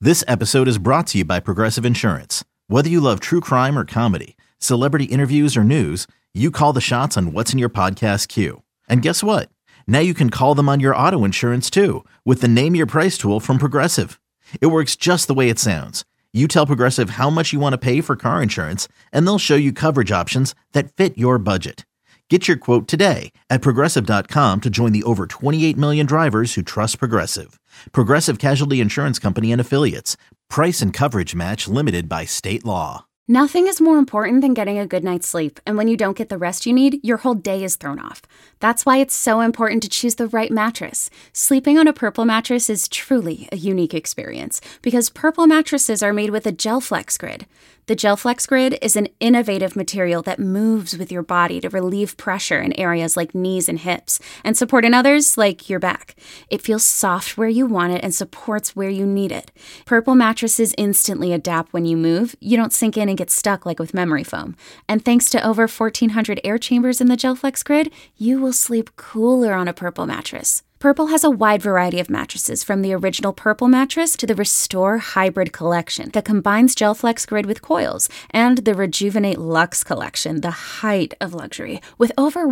This episode is brought to you by Progressive Insurance. Whether you love true crime or comedy, celebrity interviews or news, you call the shots on what's in your podcast queue. And guess what? Now you can call them on your auto insurance too with the Name Your Price tool from Progressive. It works just the way it sounds. You tell Progressive how much you want to pay for car insurance, and they'll show you coverage options that fit your budget. Get your quote today at Progressive.com to join the over 28 million drivers who trust Progressive. Progressive Casualty Insurance Company and Affiliates. Price and coverage match limited by state law. Nothing is more important than getting a good night's sleep, and when you don't get the rest you need, your whole day is thrown off. That's why it's so important to choose the right mattress. Sleeping on a Purple mattress is truly a unique experience because Purple mattresses are made with a GelFlex Grid. The GelFlex Grid is an innovative material that moves with your body to relieve pressure in areas like knees and hips and support in others like your back. It feels soft where you want it and supports where you need it. Purple mattresses instantly adapt when you move. You don't sink in and get stuck like with memory foam. And thanks to over 1,400 air chambers in the GelFlex Grid, you will sleep cooler on a Purple mattress. Purple has a wide variety of mattresses, from the original Purple mattress to the Restore Hybrid collection that combines GelFlex Grid with coils, and the Rejuvenate Luxe collection, the height of luxury, with over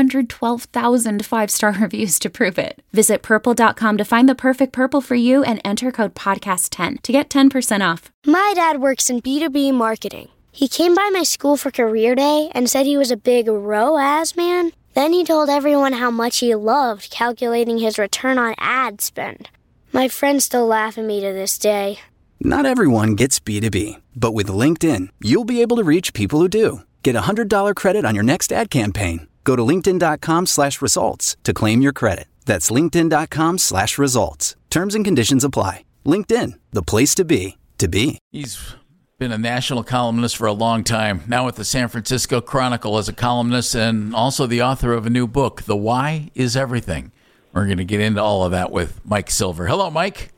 112,000 five-star reviews to prove it. Visit Purple.com to find the perfect Purple for you and enter code PODCAST10 to get 10% off. My dad works in B2B marketing. He came by my school for career day and said he was a big ROAS man. Then he told everyone how much he loved calculating his return on ad spend. My friends still laugh at me to this day. Not everyone gets B2B, but with LinkedIn, you'll be able to reach people who do. Get a $100 credit on your next ad campaign. Go to linkedin.com/results to claim your credit. That's linkedin.com/results. Terms and conditions apply. LinkedIn, the place to be, to be. He's been a national columnist for a long time, now with the San Francisco Chronicle as a columnist and also the author of a new book, The Why is Everything. We're going to get into all of that with Mike Silver. Hello, Mike.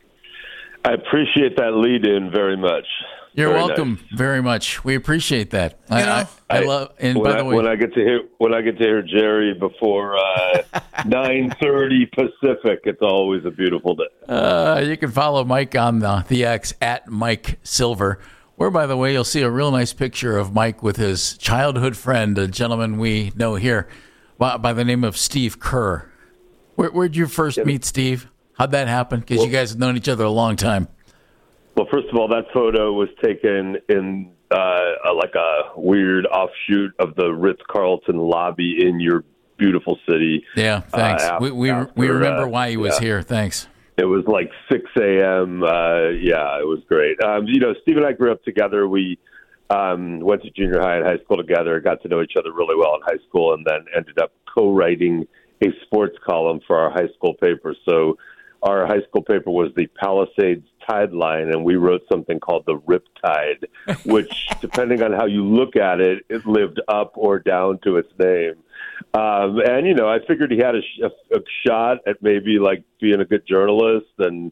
I appreciate that lead-in very much. You're very welcome nice. Very much. We appreciate that. I love. And when by the way, when I get to hear Jerry before 9:30 Pacific, it's always a beautiful day. you can follow Mike on the X at Mike Silver, where, by the way, you'll see a real nice picture of Mike with his childhood friend, a gentleman we know here by the name of Steve Kerr. Where'd you first meet Steve? How'd that happen? Because you guys have known each other a long time. Well, first of all, that photo was taken in like a weird offshoot of the Ritz-Carlton lobby in your beautiful city. Yeah, thanks. We remember why he was here. Thanks. It was like 6 a.m. Yeah, it was great. Steve and I grew up together. We went to junior high and high school together, got to know each other really well in high school, and then ended up co-writing a sports column for our high school paper. So our high school paper was the Palisades Tide Line, and we wrote something called the Riptide, which, depending on how you look at it, it lived up or down to its name. I figured he had a shot at maybe like being a good journalist, and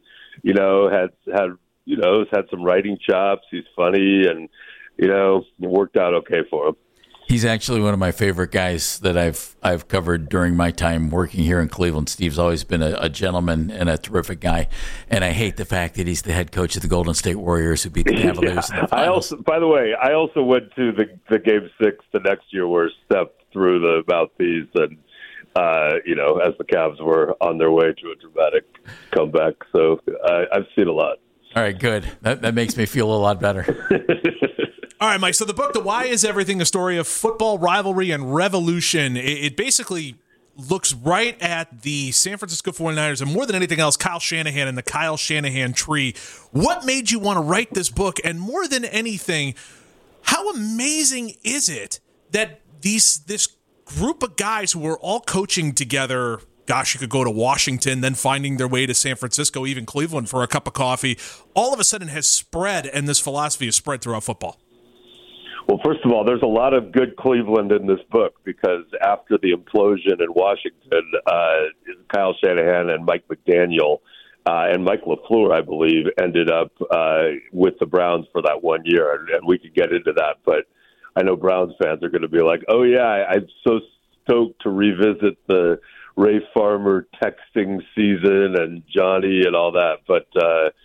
had some writing chops. He's funny, and it worked out okay for him. He's actually one of my favorite guys that I've covered during my time working here in Cleveland. Steve's always been a gentleman and a terrific guy, and I hate the fact that he's the head coach of the Golden State Warriors, who beat the Cavaliers in the finals. By the way, I also went to the Game 6 the next year, where Steph threw the mouthpiece, and as the Cavs were on their way to a dramatic comeback. So I've seen a lot. All right, good. That makes me feel a lot better. All right, Mike, so the book, The Why is Everything, a story of football, rivalry, and revolution, it basically looks right at the San Francisco 49ers and, more than anything else, Kyle Shanahan and the Kyle Shanahan tree. What made you want to write this book? And more than anything, how amazing is it that this group of guys who were all coaching together, gosh, you could go to Washington, then finding their way to San Francisco, even Cleveland for a cup of coffee, all of a sudden has spread, and this philosophy has spread throughout football? Well, first of all, there's a lot of good Cleveland in this book, because after the implosion in Washington, Kyle Shanahan and Mike McDaniel and Mike LaFleur, I believe, ended up with the Browns for that 1 year, and we could get into that. But I know Browns fans are going to be like, oh, yeah, I'm so stoked to revisit the Ray Farmer texting season and Johnny and all that. But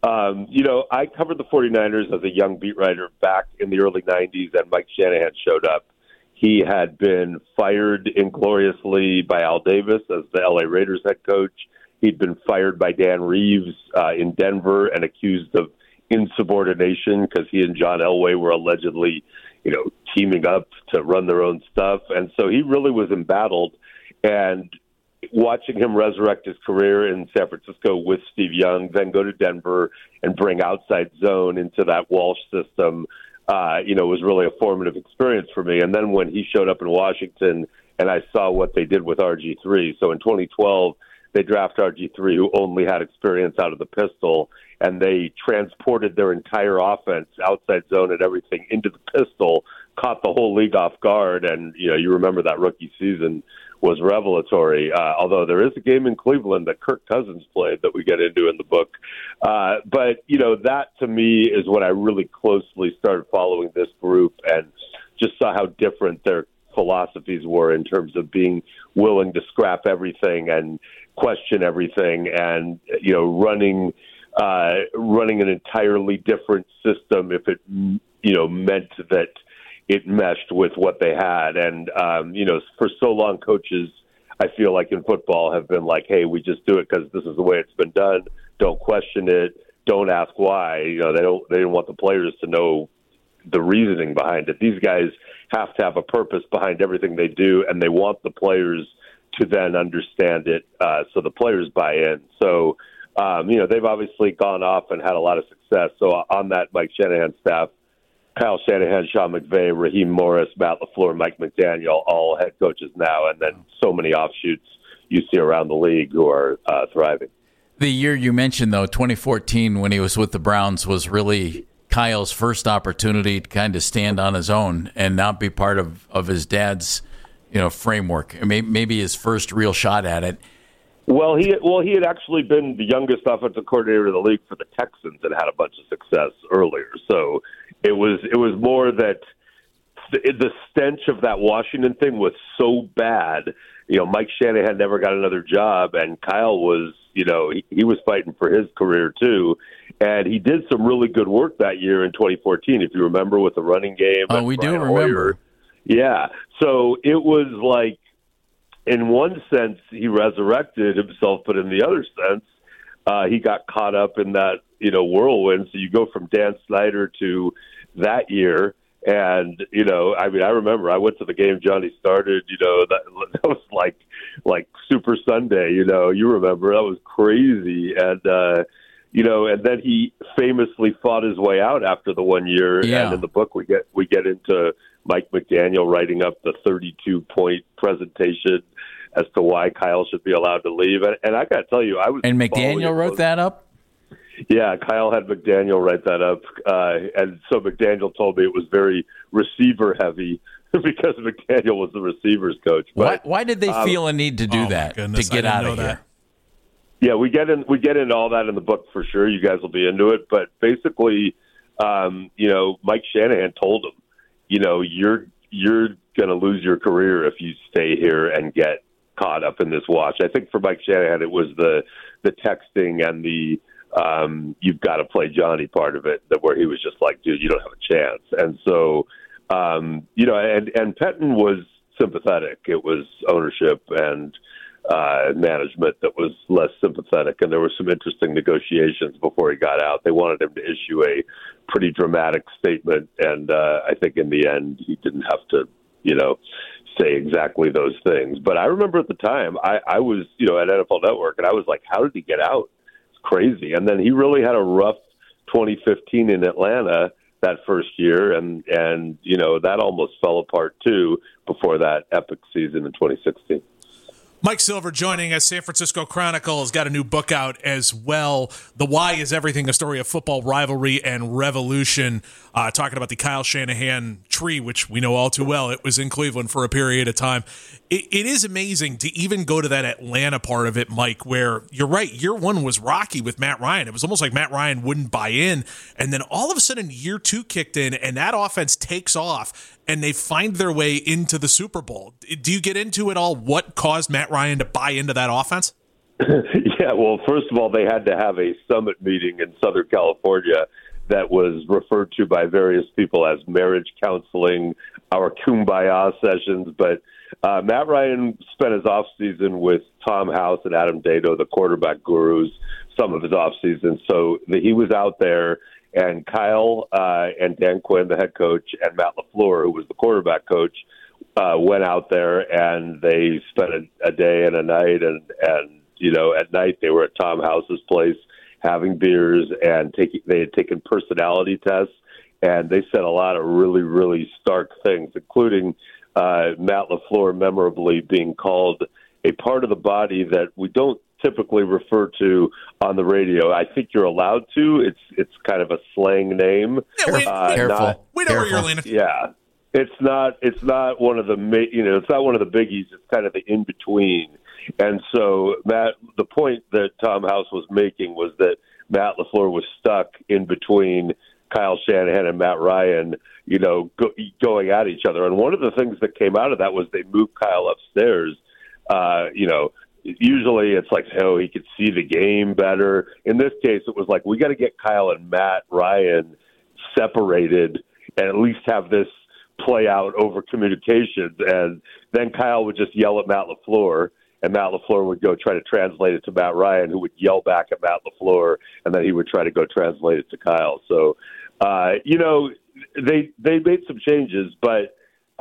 I covered the 49ers as a young beat writer back in the early 90s, and Mike Shanahan showed up. He had been fired ingloriously by Al Davis as the LA Raiders head coach. He'd been fired by Dan Reeves in Denver and accused of insubordination because he and John Elway were allegedly, teaming up to run their own stuff. And so he really was embattled. And watching him resurrect his career in San Francisco with Steve Young, then go to Denver and bring outside zone into that Walsh system, was really a formative experience for me. And then when he showed up in Washington and I saw what they did with RG3. So in 2012, they drafted RG3, who only had experience out of the pistol, and they transported their entire offense, outside zone and everything, into the pistol, caught the whole league off guard. And, you remember that rookie season was revelatory, although there is a game in Cleveland that Kirk Cousins played that we get into in the book. But that to me is when I really closely started following this group and just saw how different their philosophies were in terms of being willing to scrap everything and question everything and, running an entirely different system if it, meant that it meshed with what they had. And, for so long, coaches, I feel like in football, have been like, hey, we just do it because this is the way it's been done. Don't question it. Don't ask why. They didn't want the players to know the reasoning behind it. These guys have to have a purpose behind everything they do, and they want the players to then understand it so the players buy in. So, they've obviously gone off and had a lot of success. So on that Mike Shanahan staff, Kyle Shanahan, Sean McVay, Raheem Morris, Matt LaFleur, Mike McDaniel, all head coaches now, and then so many offshoots you see around the league who are thriving. The year you mentioned, though, 2014, when he was with the Browns, was really Kyle's first opportunity to kind of stand on his own and not be part of his dad's, framework. Maybe his first real shot at it. Well, he had actually been the youngest offensive coordinator in the league for the Texans and had a bunch of success earlier. So it was more that the stench of that Washington thing was so bad. Mike Shanahan never got another job, and Kyle was, he was fighting for his career too. And he did some really good work that year in 2014, if you remember, with the running game. Oh, we do remember. Yeah. So it was like, in one sense, he resurrected himself, but in the other sense, he got caught up in that, whirlwind. So you go from Dan Snyder to that year. And, I remember I went to the game Johnny started, that was like Super Sunday, you remember, that was crazy. And, and then he famously fought his way out after the 1 year. Yeah. And in the book, we get into Mike McDaniel writing up the 32-point presentation as to why Kyle should be allowed to leave. And I got to tell you, I was. And McDaniel wrote that up? Yeah, Kyle had McDaniel write that up. And so McDaniel told me it was very receiver heavy because McDaniel was the receivers coach. But, why did they feel a need to do that, to get out of here? Yeah, we get into all that in the book for sure. You guys will be into it. But basically, Mike Shanahan told him, you're going to lose your career if you stay here and get caught up in this watch. I think for Mike Shanahan, it was the texting and the you've got to play Johnny part of it, that where he was just like, dude, you don't have a chance. And so, and Pettin was sympathetic. It was ownership and management that was less sympathetic, and there were some interesting negotiations before he got out. They wanted him to issue a pretty dramatic statement, and I think in the end he didn't have to, say exactly those things. But I remember at the time I was, at NFL Network, and I was like, how did he get out? It's crazy. And then he really had a rough 2015 in Atlanta that first year, and that almost fell apart too before that epic season in 2016. Mike Silver joining us. San Francisco Chronicle has got a new book out as well. The Why is Everything, a story of football rivalry and revolution. Talking about the Kyle Shanahan tree, which we know all too well. It was in Cleveland for a period of time. It is amazing to even go to that Atlanta part of it, Mike, where you're right. Year one was rocky with Matt Ryan. It was almost like Matt Ryan wouldn't buy in. And then all of a sudden year two kicked in and that offense takes off and they find their way into the Super Bowl. Do you get into it all? What caused Matt Ryan to buy into that offense? Yeah, well, first of all, they had to have a summit meeting in Southern California that was referred to by various people as marriage counseling, our kumbaya sessions. But Matt Ryan spent his offseason with Tom House and Adam Dato, the quarterback gurus, some of his offseason. So he was out there, and Kyle and Dan Quinn, the head coach, and Matt LaFleur, who was the quarterback coach, went out there, and they spent a day and a night, and at night they were at Tom House's place having beers, and they had taken personality tests, and they said a lot of really, really stark things, including Matt LaFleur memorably being called a part of the body that we don't typically refer to on the radio. I think you're allowed to. It's kind of a slang name. Yeah, Careful. We know where you're leaning. Yeah. It's not one of the it's not one of the biggies. It's kind of the in between. And so the point that Tom House was making was that Matt LaFleur was stuck in between Kyle Shanahan and Matt Ryan, going at each other. And one of the things that came out of that was they moved Kyle upstairs. Usually it's like, he could see the game better. In this case, it was like, we got to get Kyle and Matt Ryan separated and at least have this play out over communications. And then Kyle would just yell at Matt LaFleur, and Matt LaFleur would go try to translate it to Matt Ryan, who would yell back at Matt LaFleur, and then he would try to go translate it to Kyle. So, they made some changes, but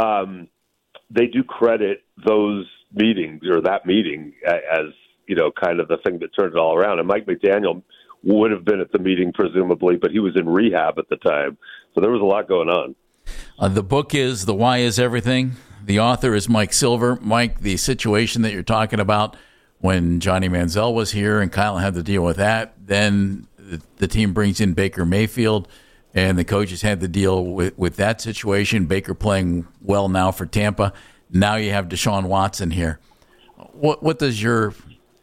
they do credit those meetings or that meeting as, kind of the thing that turned it all around. And Mike McDaniel would have been at the meeting, presumably, but he was in rehab at the time. So there was a lot going on. The book is The Why Is Everything. The author is Mike Silver. Mike, the situation that you're talking about when Johnny Manziel was here and Kyle had to deal with that, then the team brings in Baker Mayfield, and the coaches had to deal with that situation. Baker playing well now for Tampa. Now you have Deshaun Watson here. What does your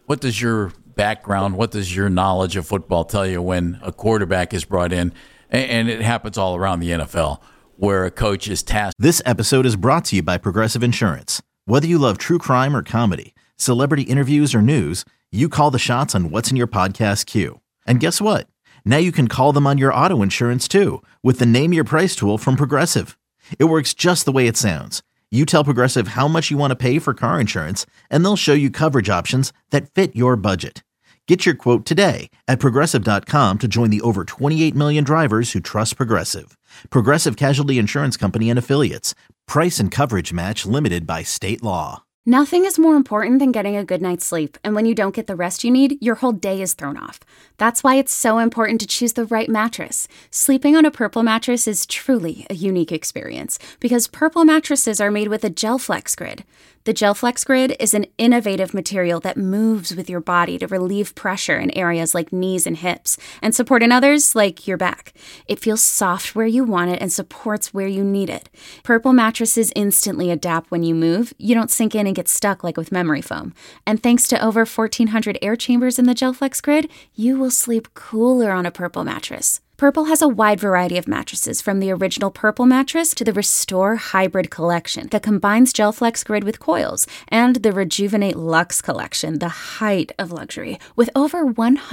background, what does your knowledge of football tell you when a quarterback is brought in, and it happens all around the NFL, where a coach is tasked? This episode is brought to you by Progressive Insurance. Whether you love true crime or comedy, celebrity interviews or news, you call the shots on what's in your podcast queue. And guess what? Now you can call them on your auto insurance too with the Name Your Price tool from Progressive. It works just the way it sounds. You tell Progressive how much you want to pay for car insurance, and they'll show you coverage options that fit your budget. Get your quote today at Progressive.com to join the over 28 million drivers who trust Progressive. Progressive Casualty Insurance Company and Affiliates. Price and coverage match limited by state law. Nothing is more important than getting a good night's sleep, and when you don't get the rest you need, your whole day is thrown off. That's why it's so important to choose the right mattress. Sleeping on a Purple mattress is truly a unique experience because Purple mattresses are made with a GelFlex Grid. The GelFlex Grid is an innovative material that moves with your body to relieve pressure in areas like knees and hips and support in others like your back. It feels soft where you want it and supports where you need it. Purple mattresses instantly adapt when you move. You don't sink in and get stuck like with memory foam. And thanks to over 1,400 air chambers in the GelFlex Grid, you will sleep cooler on a Purple mattress. Purple has a wide variety of mattresses, from the original Purple mattress to the Restore Hybrid collection that combines GelFlex Grid with coils, and the Rejuvenate Luxe collection, the height of luxury, with over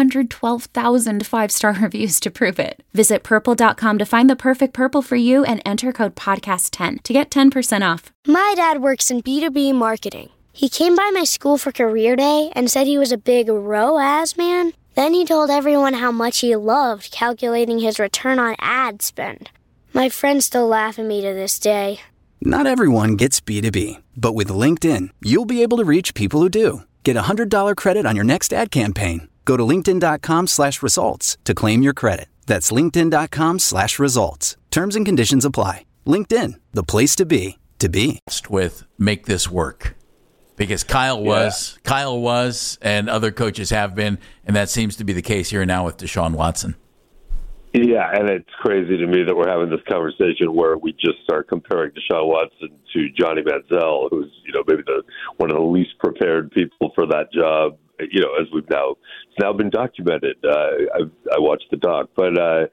112,000 five-star reviews to prove it. Visit Purple.com to find the perfect Purple for you and enter code PODCAST10 to get 10% off. My dad works in B2B marketing. He came by my school for career day and said he was a big ROAS man. Then he told everyone how much he loved calculating his return on ad spend. My friends still laugh at me to this day. Not everyone gets B2B, but with LinkedIn, you'll be able to reach people who do. Get a $100 credit on your next ad campaign. Go to linkedin.com/results to claim your credit. That's linkedin.com/results. Terms and conditions apply. LinkedIn, the place to be, to be. With make this work. Because Kyle was, and other coaches have been, and that seems to be the case here now with Deshaun Watson. Yeah, and it's crazy to me that we're having this conversation where we just start comparing Deshaun Watson to Johnny Manziel, who's maybe one of the least prepared people for that job. As it's now been documented. I watched the doc, but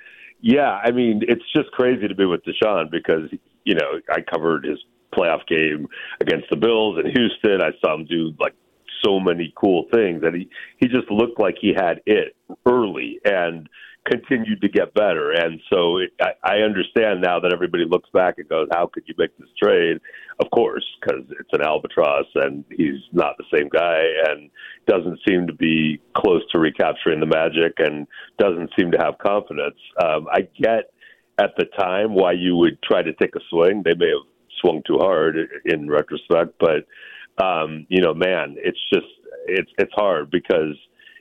it's just crazy to me with Deshaun because I covered his playoff game against the Bills in Houston. I saw him do so many cool things, and he just looked like he had it early and continued to get better. And so I understand now that everybody looks back and goes, how could you make this trade? Of course, because it's an albatross and he's not the same guy and doesn't seem to be close to recapturing the magic and doesn't seem to have confidence. I get at the time why you would try to take a swing. They may have swung too hard in retrospect, but man, it's just, it's hard because,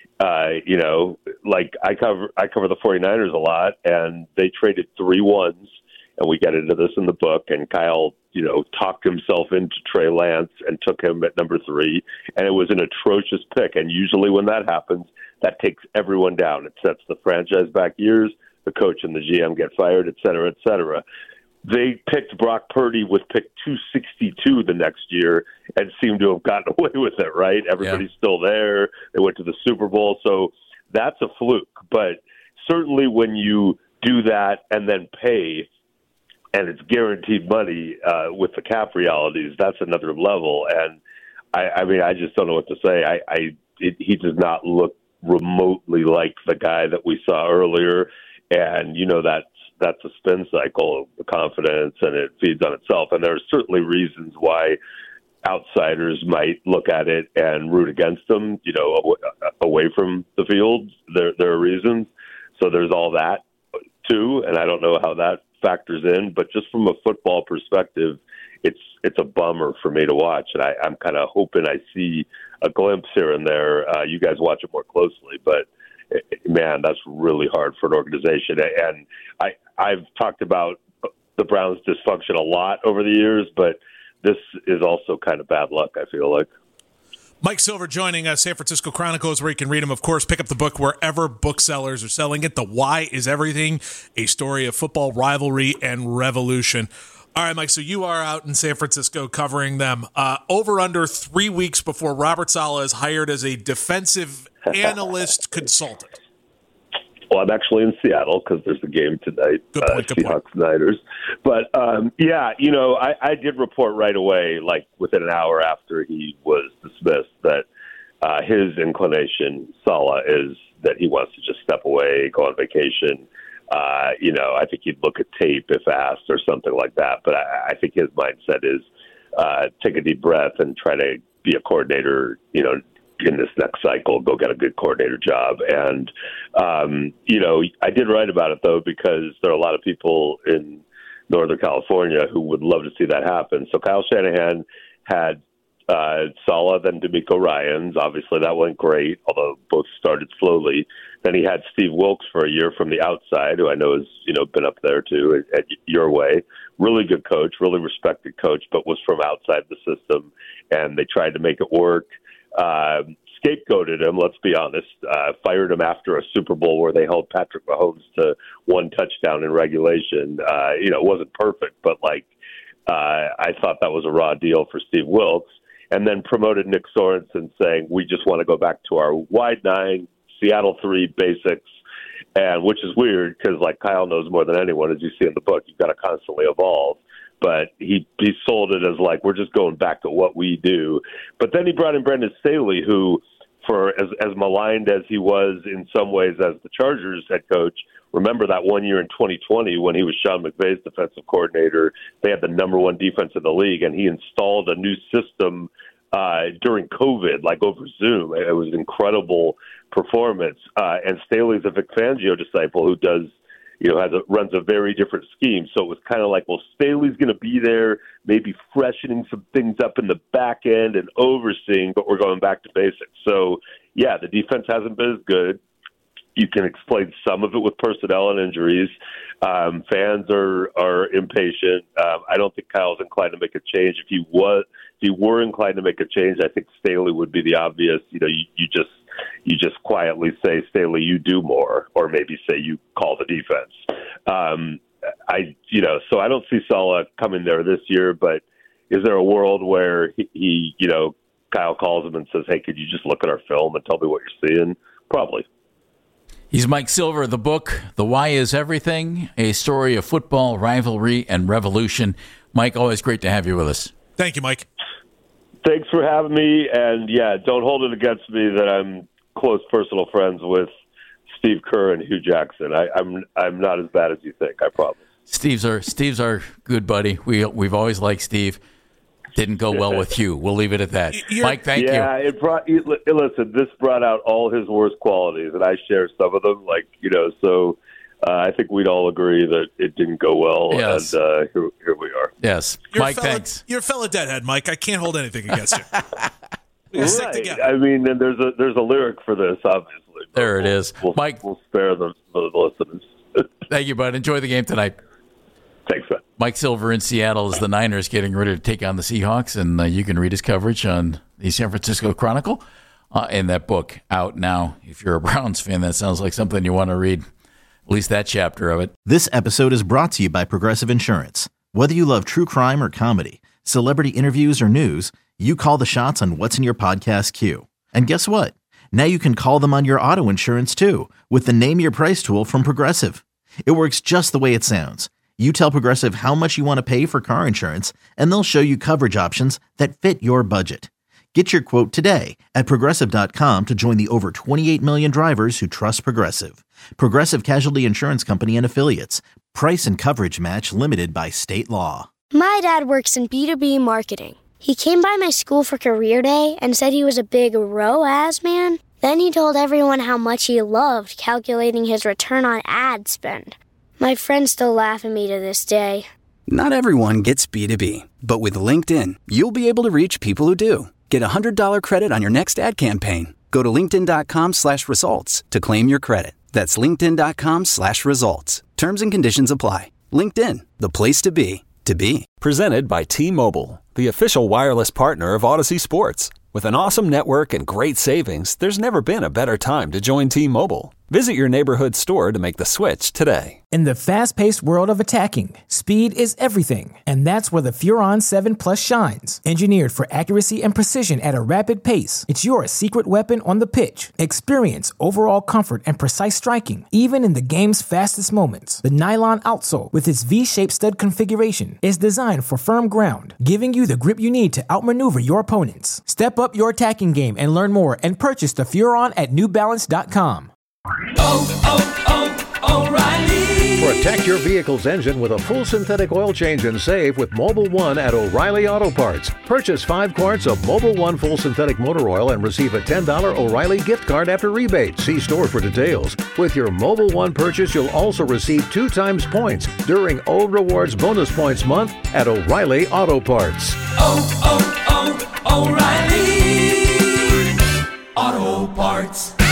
like I cover the 49ers a lot, and they traded 3 ones, and we get into this in the book, and Kyle, talked himself into Trey Lance and took him at number 3, and it was an atrocious pick. And usually when that happens, that takes everyone down. It sets the franchise back years. The coach and the GM get fired, et cetera, et cetera. They picked Brock Purdy with pick 262 the next year and seemed to have gotten away with it, right? Everybody's still there. They went to the Super Bowl. So that's a fluke. But certainly when you do that and then pay, and it's guaranteed money with the cap realities, that's another level. And I just don't know what to say. He does not look remotely like the guy that we saw earlier. And, that's a spin cycle, the confidence, and it feeds on itself. And there are certainly reasons why outsiders might look at it and root against them, away from the field. There are reasons. So there's all that too. And I don't know how that factors in, but just from a football perspective, it's a bummer for me to watch. And I'm kind of hoping I see a glimpse here and there. You guys watch it more closely, but man, that's really hard for an organization. And I've talked about the Browns' dysfunction a lot over the years, but this is also kind of bad luck, I feel like. Mike Silver joining us, San Francisco Chronicles, where you can read them. Of course, pick up the book wherever booksellers are selling it. The Why is Everything, a story of football rivalry and revolution. All right, Mike, so you are out in San Francisco covering them. Over under 3 weeks before Robert Saleh is hired as a defensive analyst consultant. Well, I'm actually in Seattle because there's a game tonight, Seahawks Niners. But, I did report right away, like within an hour after he was dismissed, that his inclination, Saleh, is that he wants to just step away, go on vacation. I think he'd look at tape if asked or something like that. But I think his mindset is take a deep breath and try to be a coordinator, in this next cycle, go get a good coordinator job. And, I did write about it, though, because there are a lot of people in Northern California who would love to see that happen. So Kyle Shanahan had Saleh, then DeMeco Ryans. Obviously, that went great, although both started slowly. Then he had Steve Wilks for a year from the outside, who I know has been up there too at your way. Really good coach, really respected coach, but was from outside the system, and they tried to make it work. Scapegoated him, let's be honest. Fired him after a Super Bowl where they held Patrick Mahomes to 1 touchdown in regulation. It wasn't perfect, but I thought that was a raw deal for Steve Wilks. And then promoted Nick Sorensen, saying, we just want to go back to our wide 9, Seattle 3 basics, and which is weird because, Kyle knows more than anyone, as you see in the book, you've got to constantly evolve. But he sold it as we're just going back to what we do. But then he brought in Brandon Staley, who, for as maligned as he was in some ways as the Chargers head coach, remember that 1 year in 2020 when he was Sean McVay's defensive coordinator, they had the number 1 defense in the league, and he installed a new system during COVID, over Zoom. It was an incredible performance. And Staley's a Vic Fangio disciple who does, runs a very different scheme. So it was kind of Staley's going to be there, maybe freshening some things up in the back end and overseeing, but we're going back to basics. So, yeah, the defense hasn't been as good. You can explain some of it with personnel and injuries. Fans are impatient. I don't think Kyle's inclined to make a change. If he were inclined to make a change, I think Staley would be the obvious. You just quietly say, Staley, you do more, or maybe say you call the defense. So I don't see Saleh coming there this year. But is there a world where he Kyle calls him and says, hey, could you just look at our film and tell me what you're seeing? Probably. He's Mike Silver. The book, The Why is Everything, a story of football, rivalry, and revolution. Mike, always great to have you with us. Thank you, Mike. Thanks for having me. And, yeah, don't hold it against me that I'm close personal friends with Steve Kerr and Hugh Jackson. I'm not as bad as you think, I promise. Steve's our good buddy. We've always liked Steve. Didn't go well with Hugh. We'll leave it at that. Mike, thank you. Yeah, listen, this brought out all his worst qualities, and I share some of them. So I think we'd all agree that it didn't go well, yes. And here we are. Yes, Mike, thanks. You're a fella deadhead, Mike. I can't hold anything against you. We gotta stick together. I mean, and there's a lyric for this, obviously. There it is. Mike, we'll spare the listeners. Thank you, bud. Enjoy the game tonight. Thanks, man. Mike Silver in Seattle as the Niners getting ready to take on the Seahawks, and you can read his coverage on the San Francisco Chronicle in that book out now. If you're a Browns fan, that sounds like something you want to read, at least that chapter of it. This episode is brought to you by Progressive Insurance. Whether you love true crime or comedy, celebrity interviews or news, you call the shots on what's in your podcast queue. And guess what? Now you can call them on your auto insurance too with the Name Your Price tool from Progressive. It works just the way it sounds. You tell Progressive how much you want to pay for car insurance, and they'll show you coverage options that fit your budget. Get your quote today at Progressive.com to join the over 28 million drivers who trust Progressive. Progressive Casualty Insurance Company and Affiliates. Price and coverage match limited by state law. My dad works in B2B marketing. He came by my school for career day and said he was a big ROAS man. Then he told everyone how much he loved calculating his return on ad spend. My friends still laugh at me to this day. Not everyone gets B2B, but with LinkedIn, you'll be able to reach people who do. Get a $100 credit on your next ad campaign. Go to linkedin.com/results to claim your credit. That's linkedin.com/results. Terms and conditions apply. LinkedIn, the place to be, to be. Presented by T-Mobile, the official wireless partner of Odyssey Sports. With an awesome network and great savings, there's never been a better time to join T-Mobile. Visit your neighborhood store to make the switch today. In the fast-paced world of attacking, speed is everything, and that's where the Furon 7 Plus shines. Engineered for accuracy and precision at a rapid pace, it's your secret weapon on the pitch. Experience overall comfort and precise striking, even in the game's fastest moments. The nylon outsole, with its V-shaped stud configuration, is designed for firm ground, giving you the grip you need to outmaneuver your opponents. Step up your attacking game and learn more and purchase the Furon at newbalance.com. O'Reilly. Protect your vehicle's engine with a full synthetic oil change and save with Mobil 1 at O'Reilly Auto Parts. Purchase 5 quarts of Mobil 1 full synthetic motor oil and receive a $10 O'Reilly gift card after rebate. See store for details. With your Mobil 1 purchase, you'll also receive 2 times points during O Rewards Bonus Points Month at O'Reilly Auto Parts. O'Reilly Auto Parts.